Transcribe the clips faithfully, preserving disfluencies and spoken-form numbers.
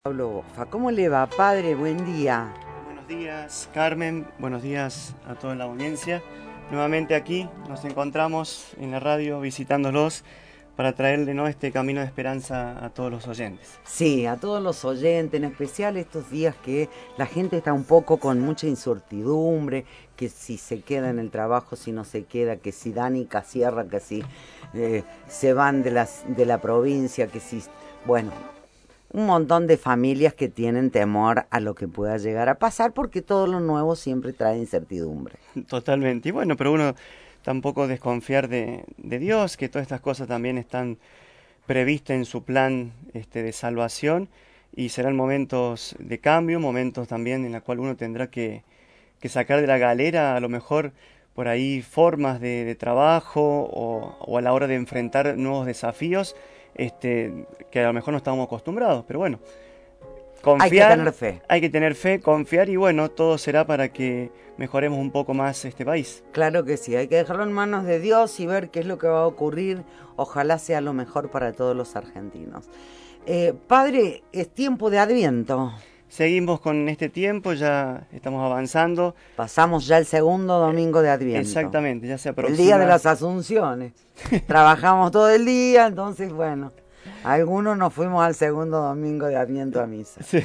Pablo Bofa, ¿cómo le va, padre? Buen día. Buenos días, Carmen. Buenos días a toda la audiencia. Nuevamente aquí nos encontramos en la radio visitándolos para traerle, ¿no?, este camino de esperanza a todos los oyentes. Sí, a todos los oyentes, en especial estos días que la gente está un poco con mucha incertidumbre, que si se queda en el trabajo, si no se queda, que si Danica cierra, que si eh, se van de, las, de la provincia, que si... Bueno, un montón de familias que tienen temor a lo que pueda llegar a pasar porque todo lo nuevo siempre trae incertidumbre. Totalmente. Y bueno, pero uno tampoco desconfiar de, de Dios, que todas estas cosas también están previstas en su plan este, de salvación y serán momentos de cambio, momentos también en los cuales uno tendrá que, que sacar de la galera a lo mejor por ahí formas de, de trabajo o, o a la hora de enfrentar nuevos desafíos este, que a lo mejor no estábamos acostumbrados, pero bueno, confiar, hay que tener fe. Hay que tener fe, confiar y bueno, todo será para que mejoremos un poco más este país. Claro que sí, hay que dejarlo en manos de Dios y ver qué es lo que va a ocurrir. Ojalá sea lo mejor para todos los argentinos. Eh, padre, es tiempo de Adviento. Seguimos con este tiempo, ya estamos avanzando. Pasamos ya el segundo domingo de Adviento. Exactamente, ya se aproxima. El día de las Asunciones. Trabajamos todo el día, entonces bueno, algunos nos fuimos al segundo domingo de Adviento a misa. Sí.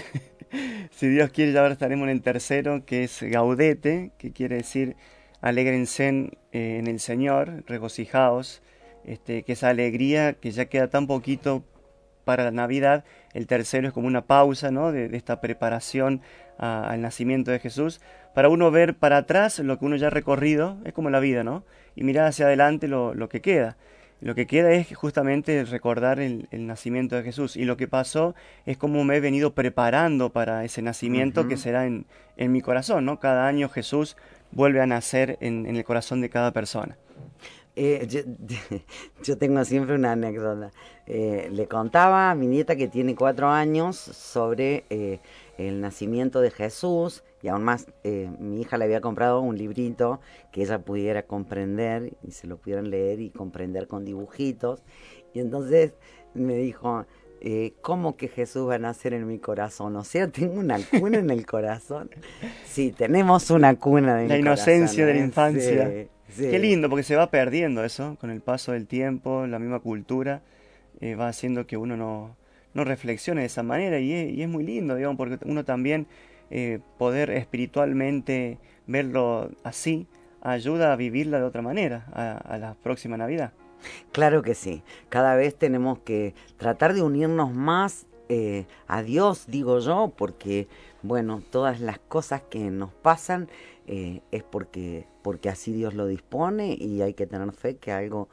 Si Dios quiere, ya ahora estaremos en el tercero, que es Gaudete, que quiere decir alégrense en, eh, en el Señor, regocijaos, este, que esa alegría que ya queda tan poquito para la Navidad. El tercero es como una pausa, ¿no?, de, de esta preparación a, al nacimiento de Jesús, para uno ver para atrás lo que uno ya ha recorrido, es como la vida, ¿no?, y mirar hacia adelante lo, lo que queda. Lo que queda es justamente recordar el, el nacimiento de Jesús, y lo que pasó es como me he venido preparando para ese nacimiento uh-huh. que será en, en mi corazón, ¿no? Cada año Jesús vuelve a nacer en, en el corazón de cada persona. Eh, yo, yo tengo siempre una anécdota. Eh, le contaba a mi nieta que tiene cuatro años sobre eh, el nacimiento de Jesús, y aún más eh, mi hija le había comprado un librito que ella pudiera comprender y se lo pudieran leer y comprender con dibujitos. Y entonces me dijo, eh, ¿cómo que Jesús va a nacer en mi corazón? O sea, ¿tengo una cuna en el corazón? Sí, tenemos una cuna de la mi inocencia corazón, de la ¿eh? infancia. Sí. Sí. Qué lindo, porque se va perdiendo eso con el paso del tiempo, la misma cultura eh, va haciendo que uno no, no reflexione de esa manera y es, y es muy lindo, digamos, porque uno también eh, poder espiritualmente verlo así ayuda a vivirla de otra manera a, a la próxima Navidad. Claro que sí, cada vez tenemos que tratar de unirnos más eh, a Dios, digo yo, porque, bueno, todas las cosas que nos pasan eh, es porque, porque así Dios lo dispone y hay que tener fe que algo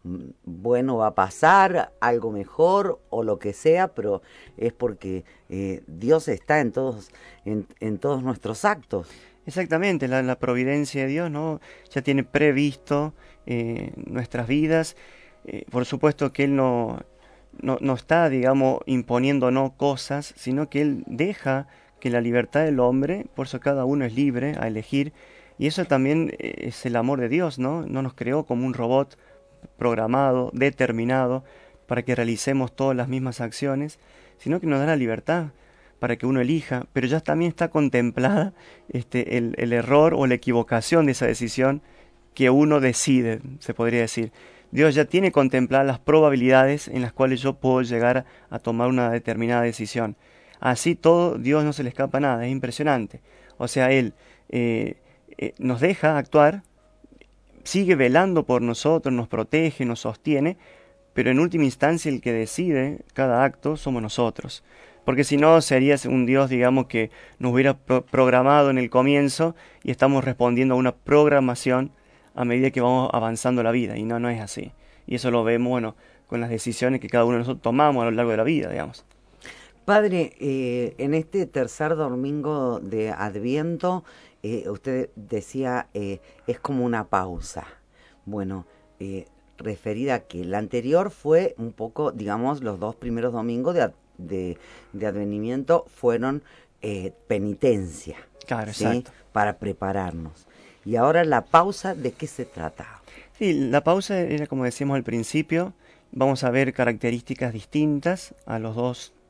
bueno va a pasar, algo mejor o lo que sea, pero es porque eh, Dios está en todos, en, en todos nuestros actos. Exactamente, la, la providencia de Dios, ¿no?, ya tiene previsto eh, nuestras vidas. Eh, por supuesto que Él no, no, no está, digamos, imponiéndonos cosas, sino que Él deja que la libertad del hombre, por eso cada uno es libre a elegir, y eso también es el amor de Dios, ¿no? No nos creó como un robot programado, determinado, para que realicemos todas las mismas acciones, sino que nos da la libertad para que uno elija, pero ya también está contemplada este, el, el error o la equivocación de esa decisión que uno decide, se podría decir. Dios ya tiene contempladas las probabilidades en las cuales yo puedo llegar a tomar una determinada decisión. Así todo, Dios no se le escapa nada, es impresionante. O sea, Él eh, eh, nos deja actuar, sigue velando por nosotros, nos protege, nos sostiene, pero en última instancia el que decide cada acto somos nosotros. Porque si no, sería un Dios, digamos, que nos hubiera pro programado en el comienzo y estamos respondiendo a una programación a medida que vamos avanzando la vida. Y no, no es así. Y eso lo vemos, bueno, con las decisiones que cada uno de nosotros tomamos a lo largo de la vida, digamos. Padre, eh, en este tercer domingo de Adviento, eh, usted decía, eh, es como una pausa. Bueno, eh, referida a que la anterior fue un poco, digamos, los dos primeros domingos de, de, de advenimiento fueron eh, penitencia. Claro, ¿sí? exacto. Para prepararnos. Y ahora la pausa, ¿de qué se trata? Sí, la pausa era como decíamos al principio, vamos a ver características distintas a los dos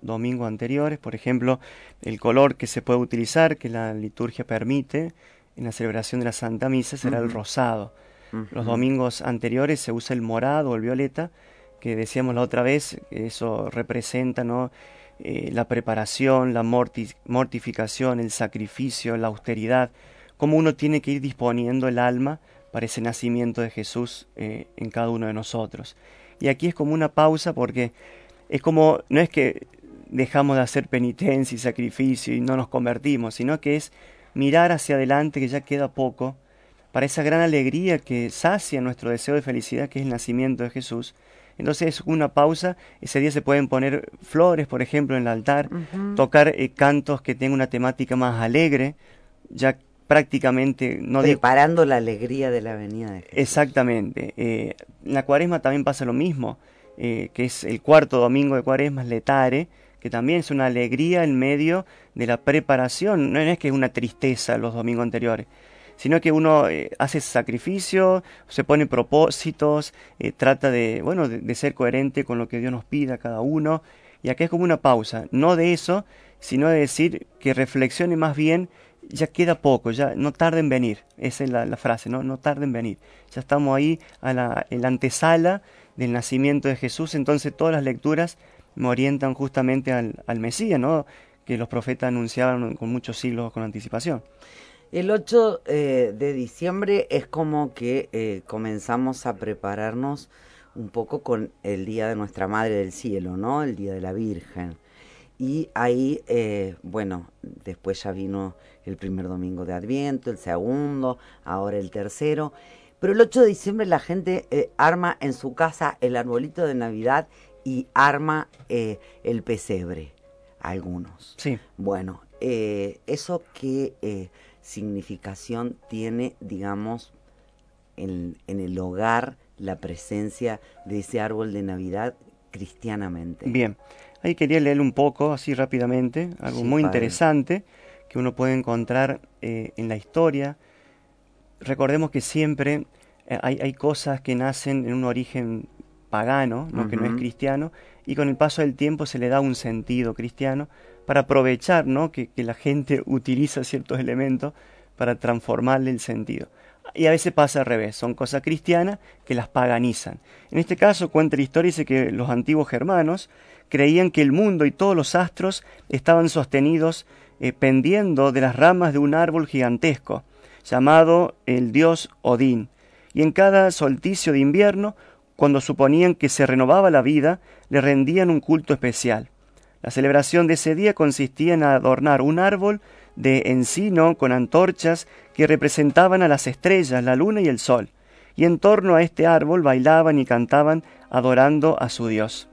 domingos anteriores. Por ejemplo, el color que se puede utilizar, que la liturgia permite en la celebración de la Santa Misa, será uh-huh. el rosado. Uh-huh. Los domingos anteriores se usa el morado o el violeta, que decíamos la otra vez, que eso representa, ¿no?, eh, la preparación, la morti- mortificación, el sacrificio, la austeridad, cómo uno tiene que ir disponiendo el alma para ese nacimiento de Jesús eh, en cada uno de nosotros. Y aquí es como una pausa, porque es como, no es que dejamos de hacer penitencia y sacrificio y no nos convertimos, sino que es mirar hacia adelante, que ya queda poco, para esa gran alegría que sacia nuestro deseo de felicidad, que es el nacimiento de Jesús. Entonces es una pausa. Ese día se pueden poner flores, por ejemplo, en el altar, uh-huh. tocar eh, cantos que tengan una temática más alegre, ya prácticamente... no preparando digo, la alegría de la venida de Jesús. Exactamente. Eh, en la Cuaresma también pasa lo mismo, eh, que es el cuarto domingo de Cuaresma, es Letare, que también es una alegría en medio de la preparación. No es que es una tristeza los domingos anteriores, sino que uno eh, hace sacrificio, se pone propósitos, eh, trata de, bueno, de, de ser coherente con lo que Dios nos pida a cada uno. Y acá es como una pausa, no de eso, sino de decir que reflexione más bien, ya queda poco, ya no tarda en venir. Esa es la, la frase, ¿no? No tarda en venir. Ya estamos ahí a la, en la antesala del nacimiento de Jesús, entonces todas las lecturas me orientan justamente al, al Mesías, ¿no?, que los profetas anunciaban con muchos siglos con anticipación. El ocho eh, de diciembre es como que eh, comenzamos a prepararnos un poco con el Día de Nuestra Madre del Cielo, ¿no? El Día de la Virgen. Y ahí, eh, bueno, después ya vino el primer domingo de Adviento, el segundo, ahora el tercero. Pero el ocho de diciembre la gente eh, arma en su casa el arbolito de Navidad y arma eh, el pesebre, algunos. Sí. Bueno, eh, eso qué eh, significación tiene, digamos, en, en el hogar, la presencia de ese árbol de Navidad cristianamente. Bien, ahí quería leer un poco, así rápidamente, algo sí, muy padre. interesante que uno puede encontrar eh, en la historia. Recordemos que siempre eh, hay, hay cosas que nacen en un origen pagano, ¿no? Uh-huh. que no es cristiano, y con el paso del tiempo se le da un sentido cristiano para aprovechar, ¿no?, que, que la gente utiliza ciertos elementos para transformarle el sentido. Y a veces pasa al revés, son cosas cristianas que las paganizan. En este caso cuenta la historia, dice que los antiguos germanos creían que el mundo y todos los astros estaban sostenidos eh, pendiendo de las ramas de un árbol gigantesco, llamado el dios Odín. Y en cada solsticio de invierno, cuando suponían que se renovaba la vida, le rendían un culto especial. La celebración de ese día consistía en adornar un árbol de encino con antorchas que representaban a las estrellas, la luna y el sol, y en torno a este árbol bailaban y cantaban adorando a su Dios.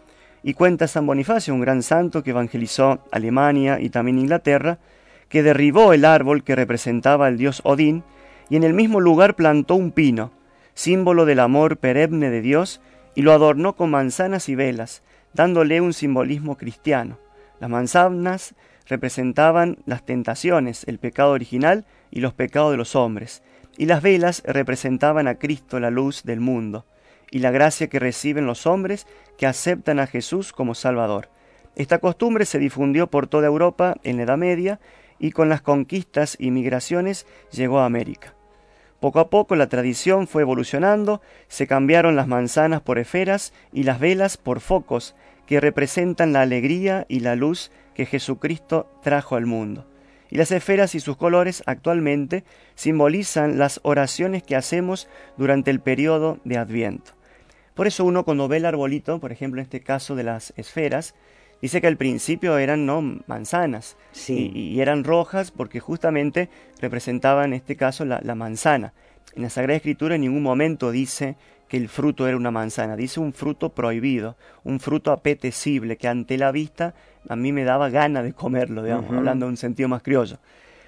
Y cuenta San Bonifacio, un gran santo que evangelizó Alemania y también Inglaterra, que derribó el árbol que representaba al dios Odín y en el mismo lugar plantó un pino, símbolo del amor perenne de Dios, y lo adornó con manzanas y velas, dándole un simbolismo cristiano. Las manzanas representaban las tentaciones, el pecado original y los pecados de los hombres, y las velas representaban a Cristo, la luz del mundo, y la gracia que reciben los hombres que aceptan a Jesús como Salvador. Esta costumbre se difundió por toda Europa en la Edad Media y con las conquistas y migraciones llegó a América. Poco a poco la tradición fue evolucionando, se cambiaron las manzanas por esferas y las velas por focos que representan la alegría y la luz que Jesucristo trajo al mundo. Y las esferas y sus colores actualmente simbolizan las oraciones que hacemos durante el periodo de Adviento. Por eso uno cuando ve el arbolito, por ejemplo en este caso de las esferas, dice que al principio eran no manzanas, sí. y, y eran rojas porque justamente representaban en este caso la, la manzana. En la Sagrada Escritura en ningún momento dice que el fruto era una manzana, dice un fruto prohibido, un fruto apetecible, que ante la vista a mí me daba ganas de comerlo, digamos, uh-huh. hablando en un sentido más criollo.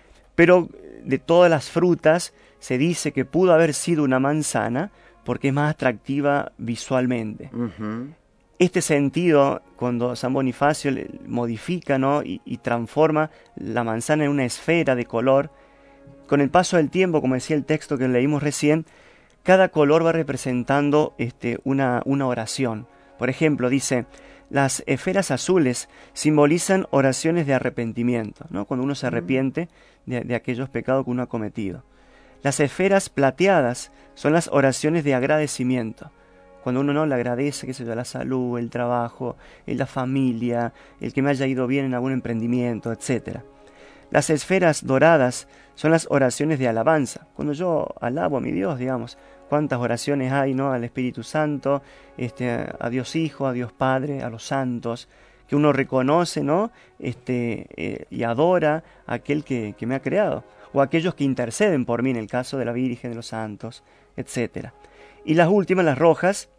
Pero de todas las frutas se dice que pudo haber sido una manzana porque es más atractiva visualmente. Uh-huh. Este sentido, cuando San Bonifacio modifica, ¿no?, y, y transforma la manzana en una esfera de color, con el paso del tiempo, como decía el texto que leímos recién, cada color va representando este, una, una oración. Por ejemplo, dice, Las esferas azules simbolizan oraciones de arrepentimiento, ¿no? Cuando uno se arrepiente de, de aquellos pecados que uno ha cometido. Las esferas plateadas son las oraciones de agradecimiento. Cuando uno no le agradece, qué sé yo, la salud, el trabajo, la familia, el que me haya ido bien en algún emprendimiento, etcétera. Las esferas doradas son las oraciones de alabanza. Cuando yo alabo a mi Dios, digamos, cuántas oraciones hay, ¿no? Al Espíritu Santo, este, a Dios Hijo, a Dios Padre, a los santos, que uno reconoce, ¿no? Este, eh, y adora a aquel que, que me ha creado, o a aquellos que interceden por mí, en el caso de la Virgen, de los santos, etcétera. Y las últimas, las rojas,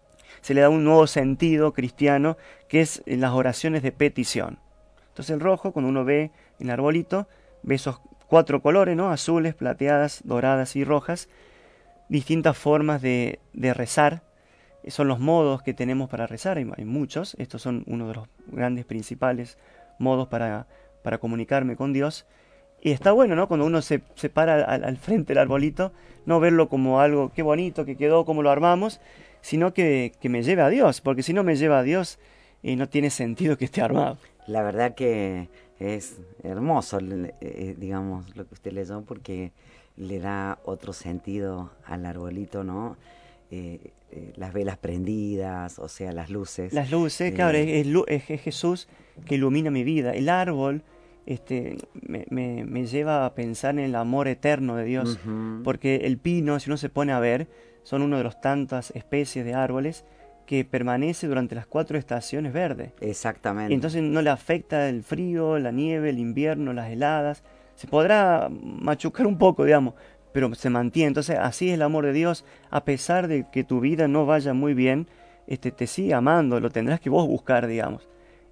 se le da un nuevo sentido cristiano, que es en las oraciones de petición. Entonces el rojo, cuando uno ve el arbolito, ve esos cuatro colores, ¿no? Azules, plateadas, doradas y rojas, distintas formas de, de rezar. Son los modos que tenemos para rezar, hay, hay muchos, estos son uno de los grandes principales modos para, para comunicarme con Dios. Y está bueno, ¿no? Cuando uno se, se para al, al frente del arbolito, no verlo como algo, qué bonito que quedó, cómo lo armamos, sino que, que me lleve a Dios, porque si no me lleva a Dios, eh, no tiene sentido que esté armado. La verdad que es hermoso, eh, digamos, lo que usted leyó, porque le da otro sentido al arbolito, ¿no? Eh, eh, las velas prendidas, o sea, las luces. Las luces, eh, claro, es, es, es Jesús que ilumina mi vida. El árbol este, me, me, me lleva a pensar en el amor eterno de Dios, uh-huh. Porque el pino, si uno se pone a ver, son una de las tantas especies de árboles que permanece durante las cuatro estaciones verdes. Exactamente. Y entonces no le afecta el frío, la nieve, el invierno, las heladas. Se podrá machucar un poco, digamos, pero se mantiene. Entonces así es el amor de Dios. A pesar de que tu vida no vaya muy bien, este, te sigue amando, lo tendrás que vos buscar, digamos.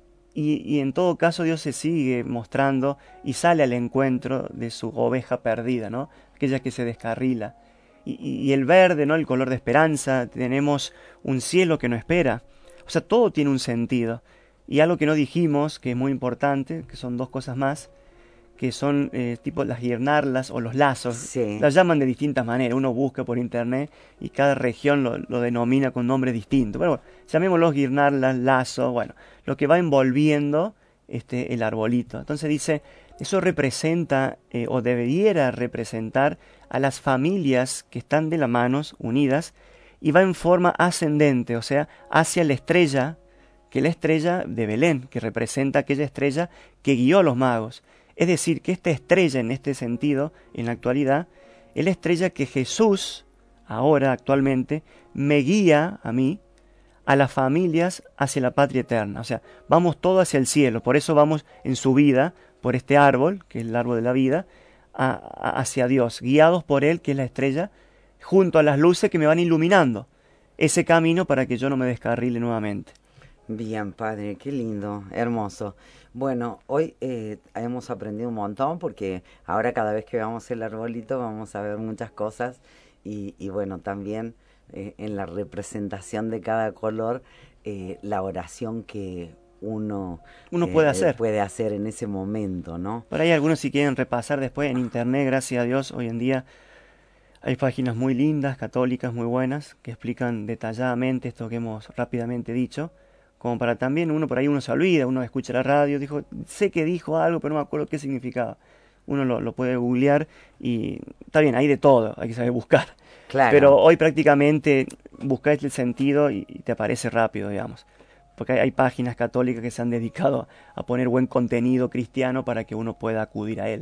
Y, y en todo caso Dios se sigue mostrando y sale al encuentro de su oveja perdida, ¿no? Aquella que se descarrila. Y, y, y el verde, ¿no? El color de esperanza. Tenemos un cielo que nos espera. O sea, todo tiene un sentido. Y algo que no dijimos, que es muy importante, que son dos cosas más, que son eh, tipo las guirnaldas o los lazos. Sí. Las llaman de distintas maneras. Uno busca por internet y cada región lo, lo denomina con nombres distintos. Pero bueno, llamémoslos guirnaldas, lazos, bueno, lo que va envolviendo este, el arbolito. Entonces dice, eso representa eh, o debiera representar a las familias que están de la mano, unidas, y va en forma ascendente, o sea, hacia la estrella, que es la estrella de Belén, que representa aquella estrella que guió a los magos. Es decir, que esta estrella en este sentido, en la actualidad, es la estrella que Jesús, ahora actualmente, me guía a mí, a las familias, hacia la patria eterna. O sea, vamos todos hacia el cielo, por eso vamos en subida por este árbol, que es el árbol de la vida, a, a, hacia Dios, guiados por Él, que es la estrella, junto a las luces que me van iluminando ese camino para que yo no me descarrile nuevamente. Bien, padre, qué lindo, hermoso. Bueno, hoy eh, hemos aprendido un montón porque ahora cada vez que veamos el arbolito vamos a ver muchas cosas y, y bueno, también eh, en la representación de cada color, eh, la oración que uno, uno eh, puede hacer. puede hacer en ese momento, ¿no? Por ahí algunos si quieren repasar después en internet, gracias a Dios, hoy en día hay páginas muy lindas, católicas, muy buenas, que explican detalladamente esto que hemos rápidamente dicho. Como para también uno por ahí uno se olvida, uno escucha la radio, dijo, sé que dijo algo, pero no me acuerdo qué significaba. Uno lo, lo puede googlear y está bien, hay de todo, hay que saber buscar. Claro. Pero hoy prácticamente buscáis el sentido y, y te aparece rápido, digamos. Porque hay, hay páginas católicas que se han dedicado a poner buen contenido cristiano para que uno pueda acudir a él.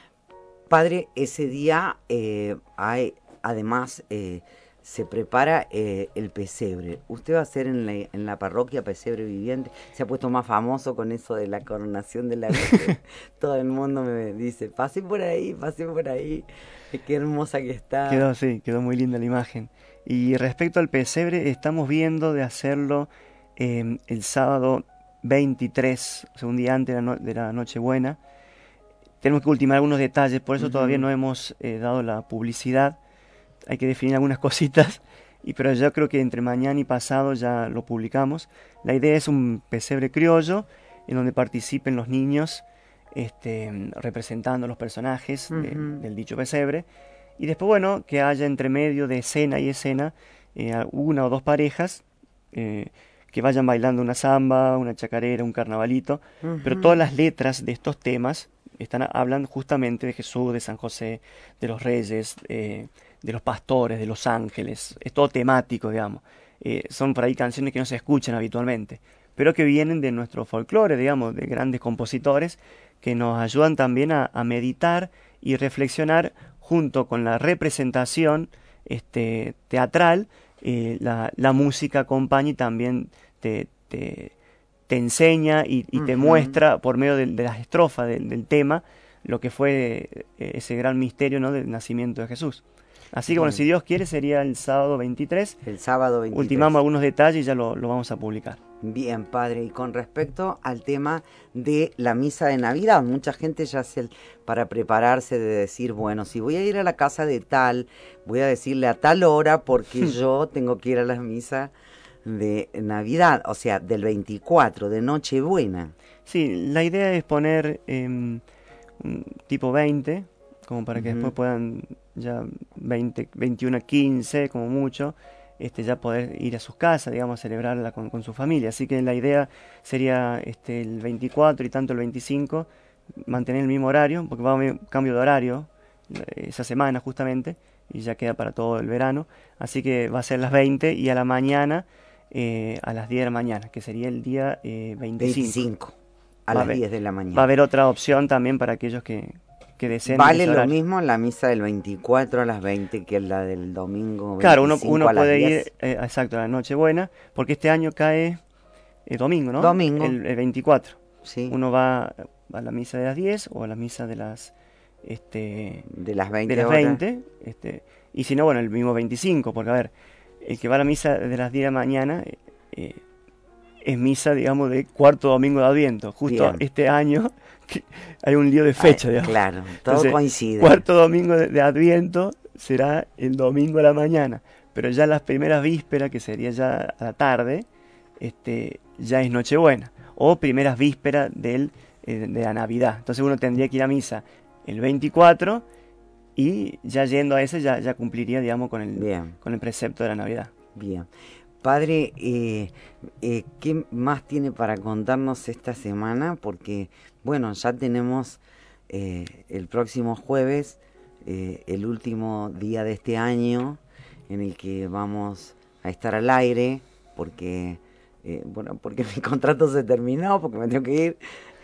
Padre, ese día eh, hay además... Eh, se prepara eh, el pesebre. Usted va a hacer en la, en la parroquia pesebre viviente. Se ha puesto más famoso con eso de la coronación de la Virgen. Todo el mundo me dice, pase por ahí, pase por ahí. Qué hermosa que está. Quedó, sí, quedó muy linda la imagen. Y respecto al pesebre, estamos viendo de hacerlo eh, el sábado veintitrés, o sea, un día antes de la, no, de la Nochebuena. Tenemos que ultimar algunos detalles, por eso uh-huh. todavía no hemos eh, dado la publicidad. Hay que definir algunas cositas, y pero yo creo que entre mañana y pasado ya lo publicamos. La idea es un pesebre criollo en donde participen los niños este, representando los personajes uh-huh. de, del dicho pesebre. Y después, bueno, que haya entre medio de escena y escena eh, una o dos parejas eh, que vayan bailando una samba, una chacarera, un carnavalito, uh-huh. pero todas las letras de estos temas están hablando justamente de Jesús, de San José, de los reyes, eh, de los pastores, de los ángeles. Es todo temático, digamos. Eh, son por ahí canciones que no se escuchan habitualmente, pero que vienen de nuestro folclore, digamos, de grandes compositores que nos ayudan también a, a meditar y reflexionar junto con la representación este, teatral. Eh, la, la música acompaña y también te, te, te enseña y, y te uh-huh. muestra por medio de, de las estrofas del, del tema lo que fue eh, ese gran misterio, ¿no?, del nacimiento de Jesús. Así que Bien. bueno, si Dios quiere sería el sábado veintitrés. El sábado veintitrés. Ultimamos algunos detalles y ya lo, lo vamos a publicar. Bien, padre. Y con respecto al tema de la misa de Navidad, mucha gente ya hace para prepararse de decir, bueno, si voy a ir a la casa de tal, voy a decirle a tal hora porque yo tengo que ir a la misa de Navidad, o sea, del veinticuatro, de Nochebuena. Sí, la idea es poner eh, tipo veinte, como para que uh-huh. después puedan ya veinte, veintiuno, quince, como mucho, este, ya poder ir a sus casas, digamos, a celebrarla con, con su familia. Así que la idea sería este, el veinticuatro y tanto el veinticinco, mantener el mismo horario, porque va a haber cambio de horario esa semana justamente, y ya queda para todo el verano. Así que va a ser las veinte y a la mañana, eh, a las diez de la mañana, que sería el día eh, veinticinco. veinticinco, a las diez de la mañana. Va a haber otra opción también para aquellos que... que deseen vale lo mismo la misa del veinticuatro a las veinte que la del domingo veinticinco. Claro, uno, uno a las puede diez. ir, eh, exacto, a la Nochebuena, porque este año cae eh, domingo, ¿no? Domingo. El, el veinticuatro. Sí. Uno va a la misa de las diez o a la misa de las... Este, de las veinte. De las veinte este, y si no, bueno, el mismo veinticinco, porque a ver, el que va a la misa de las diez de la mañana... Eh, es misa, digamos, de cuarto domingo de Adviento. Justo Bien. Este año que hay un lío de fecha, Ay, digamos. Claro, todo Entonces, coincide. Cuarto domingo de, de Adviento será el domingo a la mañana, pero ya las primeras vísperas, que sería ya a la tarde, este, ya es Nochebuena, o primeras vísperas del, eh, de la Navidad. Entonces uno tendría que ir a misa el veinticuatro y ya yendo a ese ya, ya cumpliría, digamos, con el, con el precepto de la Navidad. Bien. Padre, eh, eh, ¿qué más tiene para contarnos esta semana? Porque, bueno, ya tenemos eh, el próximo jueves, eh, el último día de este año, en el que vamos a estar al aire, porque, eh, bueno, porque mi contrato se terminó, porque me tengo que ir.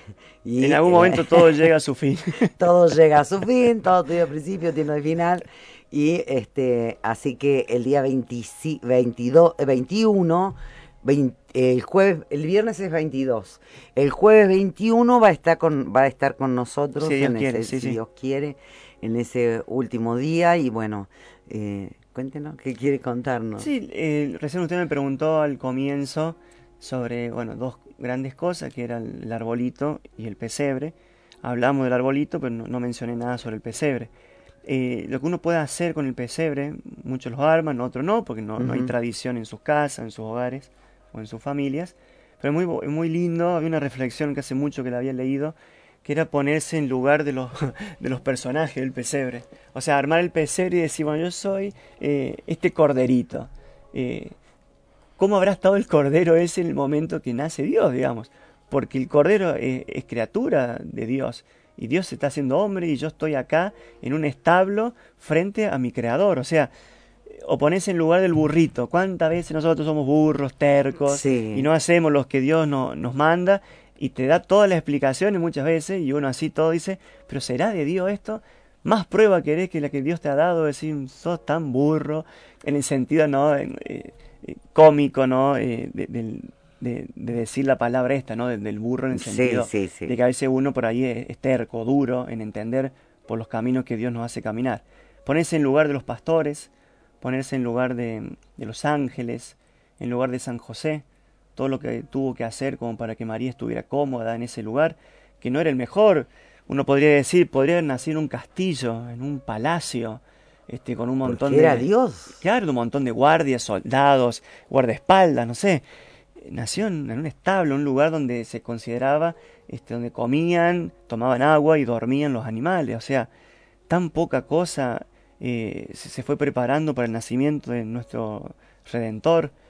Y, en algún eh, momento todo llega a su fin. Todo llega a su fin, todo tiene principio, tiene final. Y este, así que el día veinticinco, veintidós, veintiuno, veinte, el jueves, el viernes es veintidós. El jueves veintiuno va a estar con, va a estar con nosotros, si Dios en quiere, ese, sí, si sí. Dios quiere, en ese último día. Y bueno, eh, cuéntenos, ¿qué quiere contarnos? Sí, eh, recién usted me preguntó al comienzo sobre, bueno, dos grandes cosas, que eran el arbolito y el pesebre. Hablamos del arbolito, pero no, no mencioné nada sobre el pesebre. Eh, lo que uno puede hacer con el pesebre, muchos lo arman, otros no, porque no, uh-huh. no hay tradición en sus casas, en sus hogares o en sus familias, pero es muy, muy lindo. Había una reflexión que hace mucho que la había leído, que era ponerse en lugar de los, de los personajes del pesebre, o sea, armar el pesebre y decir, bueno, yo soy eh, este corderito, eh, ¿cómo habrá estado el cordero ese en el momento que nace Dios, digamos? Porque el cordero es, es criatura de Dios, y Dios se está haciendo hombre y yo estoy acá en un establo frente a mi creador. O sea, o ponerse en lugar del burrito. ¿Cuántas veces nosotros somos burros, tercos, sí. y no hacemos lo que Dios no, nos manda? Y te da todas las explicaciones muchas veces, y uno así todo dice, ¿pero será de Dios esto? Más prueba querés que la que Dios te ha dado, decir, sos tan burro, en el sentido no eh, eh, cómico, ¿no? Eh, de, de, de, de decir la palabra esta, ¿no? Del burro, en el sentido sí, sí, sí. de que a veces uno por ahí es, es terco, duro en entender por los caminos que Dios nos hace caminar. Ponerse en lugar de los pastores, ponerse en lugar de, de los ángeles, en lugar de San José, todo lo que tuvo que hacer como para que María estuviera cómoda en ese lugar, que no era el mejor. Uno podría decir, podría haber nacido en un castillo, en un palacio, este, con un montón Porque de... era Dios. Claro, un montón de guardias, soldados, guardaespaldas, no sé. Nació en, en un establo, un lugar donde se consideraba, este, donde comían, tomaban agua y dormían los animales. O sea, tan poca cosa eh, se, se fue preparando para el nacimiento de nuestro Redentor.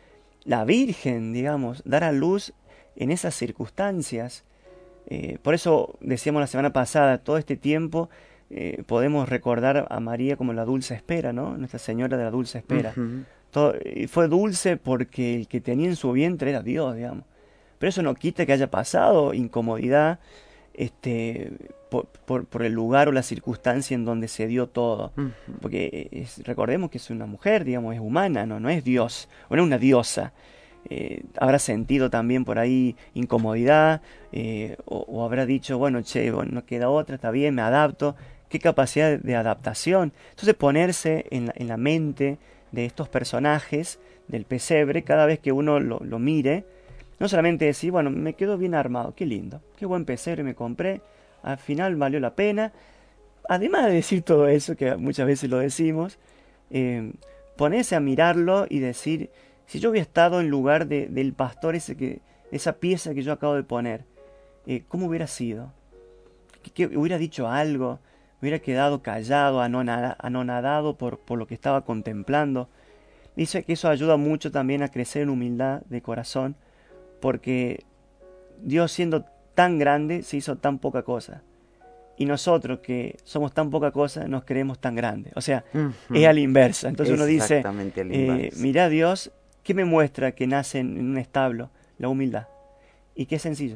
la Virgen, digamos, dar a luz en esas circunstancias. Eh, por eso decíamos la semana pasada, todo este tiempo eh, podemos recordar a María como la dulce espera, ¿no? Nuestra Señora de la dulce espera. Ujú. Todo, y fue dulce porque el que tenía en su vientre era Dios, digamos. Pero eso no quita que haya pasado incomodidad este, por, por, por el lugar o la circunstancia en donde se dio todo. Ujú. Porque es, recordemos que es una mujer, digamos, es humana, no, no es Dios, o no es una diosa. Eh, habrá sentido también por ahí incomodidad, eh, o, o habrá dicho, bueno, che, bueno, no queda otra, está bien, me adapto. Qué capacidad de, de adaptación. Entonces ponerse en la, en la mente de estos personajes del pesebre, cada vez que uno lo, lo mire, no solamente decir, bueno, me quedó bien armado, qué lindo, qué buen pesebre me compré, al final valió la pena. Además de decir todo eso, que muchas veces lo decimos, eh, ponerse a mirarlo y decir, si yo hubiera estado en lugar de, del pastor ese que, esa pieza que yo acabo de poner, eh, ¿cómo hubiera sido? ¿Qué, qué hubiera dicho algo? ¿Me hubiera quedado callado, anonada, anonadado por, por lo que estaba contemplando? Dice que eso ayuda mucho también a crecer en humildad de corazón, porque Dios siendo tan grande se hizo tan poca cosa. Y nosotros que somos tan poca cosa nos creemos tan grandes. O sea, Ujú. es a la inversa. Entonces Es uno dice, exactamente al eh, inverso. mirá Dios, ¿qué me muestra que nace en, en un establo? La humildad. Y qué sencillo.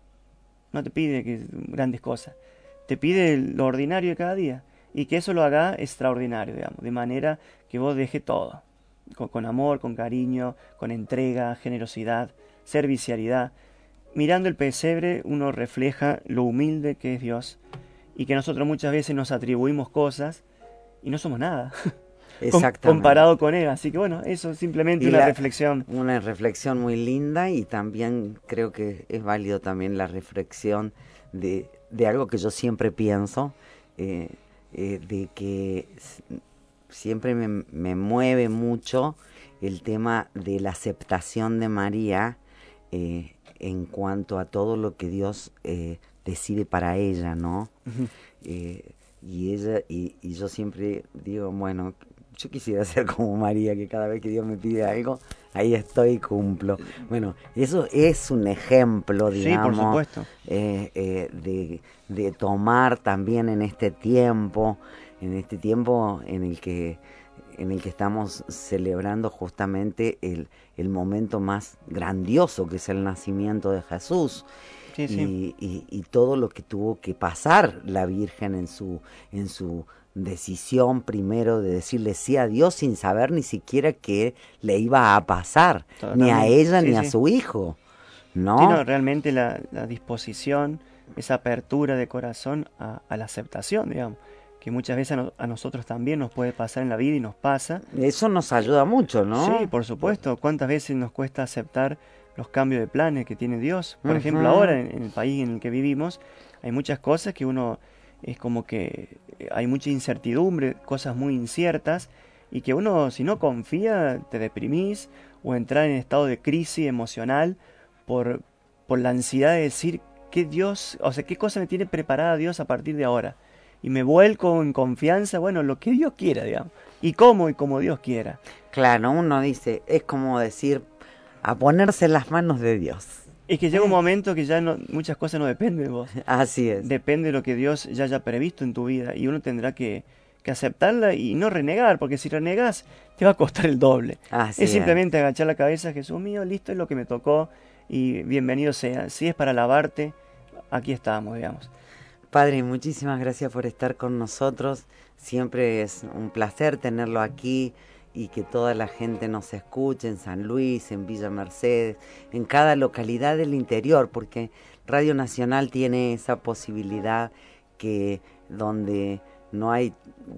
No te pide que, grandes cosas. Te pide lo ordinario de cada día. Y que eso lo haga extraordinario, digamos. De manera que vos dejes todo. Con, con amor, con cariño, con entrega, generosidad, servicialidad. Mirando el pesebre uno refleja lo humilde que es Dios y que nosotros muchas veces nos atribuimos cosas y no somos nada com- Exactamente. comparado con Él. Así que bueno, eso es simplemente Y una la- reflexión. Una reflexión muy linda, y también creo que es válido también la reflexión de, de algo que yo siempre pienso, eh, eh, de que s- siempre me, me mueve mucho el tema de la aceptación de María, eh, en cuanto a todo lo que Dios eh, decide para ella, ¿no? Ujú. Eh, y ella y, y yo siempre digo, bueno, yo quisiera ser como María, que cada vez que Dios me pide algo, ahí estoy y cumplo. Bueno, eso es un ejemplo, Sí, por digamos, supuesto. eh, eh, de, de tomar también en este tiempo, en este tiempo en el que en el que estamos celebrando justamente el, el momento más grandioso, que es el nacimiento de Jesús. Sí, sí. Y, y, y todo lo que tuvo que pasar la Virgen en su, en su decisión primero de decirle sí a Dios sin saber ni siquiera qué le iba a pasar, ni a Totalmente. ella Sí, ni a sí. su hijo, Sí, no, ¿no? realmente la, la disposición, esa apertura de corazón a, a la aceptación, digamos, que muchas veces a, no- a nosotros también nos puede pasar en la vida y nos pasa. Eso nos ayuda mucho, Sí, ¿no? por supuesto. ¿Cuántas veces nos cuesta aceptar los cambios de planes que tiene Dios? Por ejemplo, Ujú. ahora en, en el país en el que vivimos hay muchas cosas que uno es como que eh, hay mucha incertidumbre, cosas muy inciertas y que uno si no confía te deprimís o entrar en estado de crisis emocional por, por la ansiedad de decir qué Dios, o sea, qué cosa me tiene preparada Dios a partir de ahora. Y me vuelco en confianza, bueno, lo que Dios quiera, digamos. Y cómo y como Dios quiera. Claro, uno dice, es como decir, a ponerse en las manos de Dios. Es que llega un ¿Eh? momento que ya no, muchas cosas no dependen de vos. Así es. Depende de lo que Dios ya haya previsto en tu vida. Y uno tendrá que, que aceptarla y no renegar, porque si renegas te va a costar el doble. Así Es es. simplemente agachar la cabeza, Jesús mío, listo, es lo que me tocó y bienvenido sea. Si es para alabarte, aquí estamos, digamos. Padre, muchísimas gracias por estar con nosotros. Siempre es un placer tenerlo aquí y que toda la gente nos escuche en San Luis, en Villa Mercedes, en cada localidad del interior, porque Radio Nacional tiene esa posibilidad que donde no hay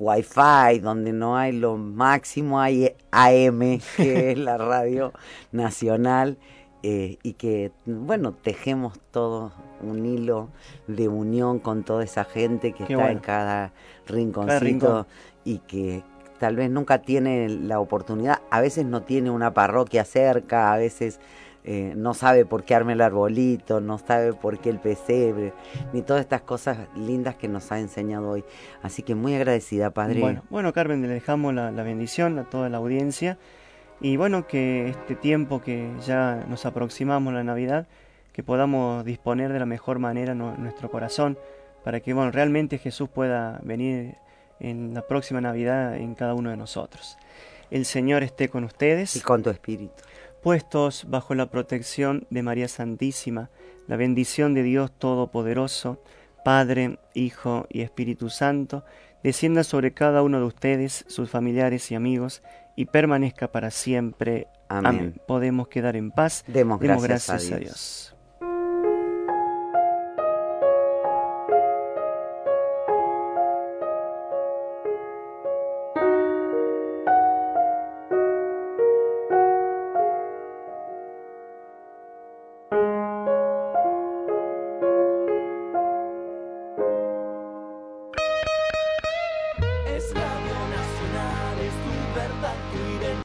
wifi, donde no hay lo máximo, hay A M, que es la Radio Nacional. Eh, y que, bueno, tejemos todo un hilo de unión con toda esa gente que Qué está en bueno. cada rinconcito, Cada rincón. y que tal vez nunca tiene la oportunidad, a veces no tiene una parroquia cerca, a veces eh, no sabe por qué arma el arbolito, no sabe por qué el pesebre, ni todas estas cosas lindas que nos ha enseñado hoy. Así que muy agradecida, Padre. Bueno, bueno, Carmen, le dejamos la, la bendición a toda la audiencia. Y bueno, que este tiempo que ya nos aproximamos a la Navidad, que podamos disponer de la mejor manera no, nuestro corazón, para que bueno, realmente Jesús pueda venir en la próxima Navidad en cada uno de nosotros. El Señor esté con ustedes. Y con tu espíritu. Puestos bajo la protección de María Santísima, la bendición de Dios Todopoderoso, Padre, Hijo y Espíritu Santo, descienda sobre cada uno de ustedes, sus familiares y amigos, y permanezca para siempre. Amén. Amén. Podemos quedar en paz. Demos Demos gracias, gracias a a Dios. Dios.